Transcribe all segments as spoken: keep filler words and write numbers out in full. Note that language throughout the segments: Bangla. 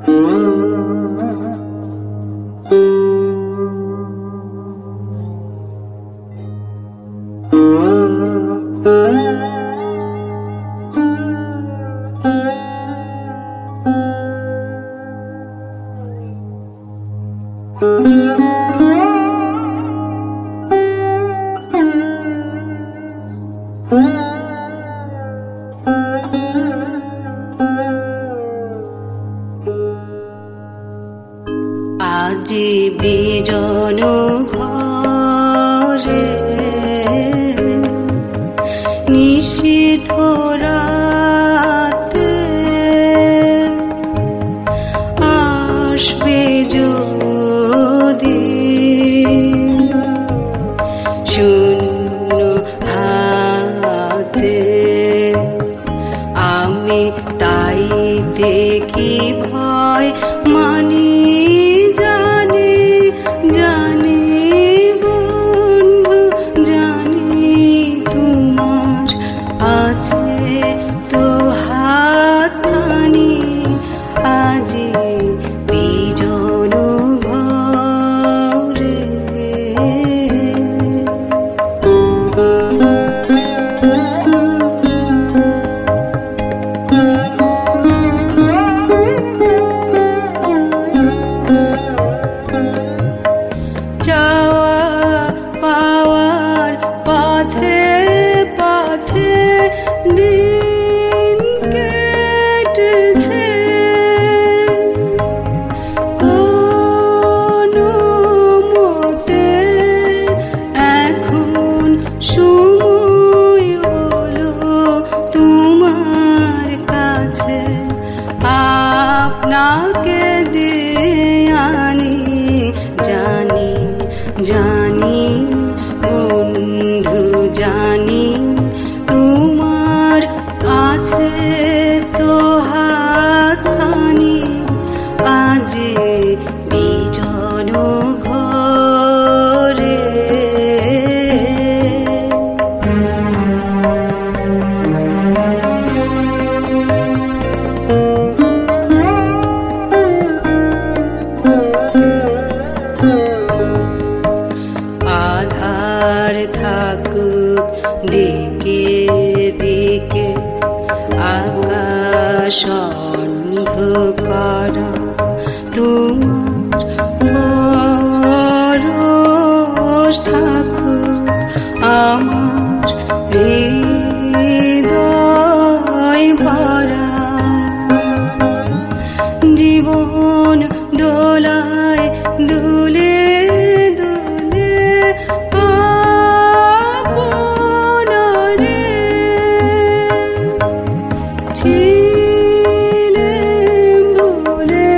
আজি বিজন ঘরে নিশীথ রাতে আসবে যদি শূন্য হাতে, আমি তাইতে কি ভয় মানি জানি জানি বন্ধু জানি তোমার আছে তো হাতখানি আজি বিজন ঘরে। আপনাকে দেয়ানি জানি জানি বন্ধু জানি তোমার আছে তো হাতখানি আজি বিজন ঘরে। আধার থাকুক দিকে দিকে আকাশ অন্ধকার, তোমার পরশ থাকুক আমার হৃদয় ভরা। জীবন দোলায় দুলে দুলে আপনারে ছিলেম বলে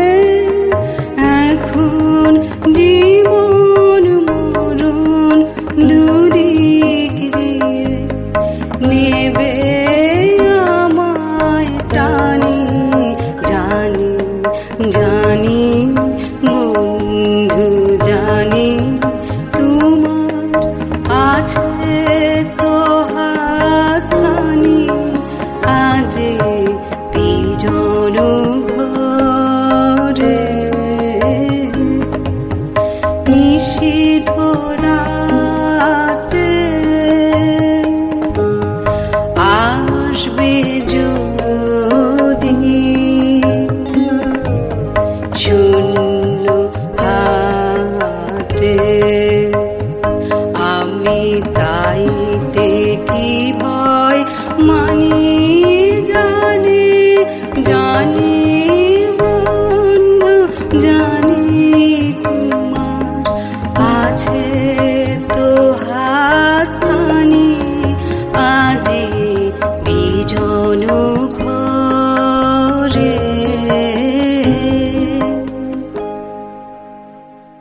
এখন জীবন মরণ দুদিক দিয়ে নেবে আমায় টানি জানি জানি বন্ধু জানি তোমার আছে তো হাতখানি আজি বিজন ঘরে। নিশীথ রাতে আসবে যদি শূন্য হাতে, আমি তাইতে কি ভয় মানি জানি জানি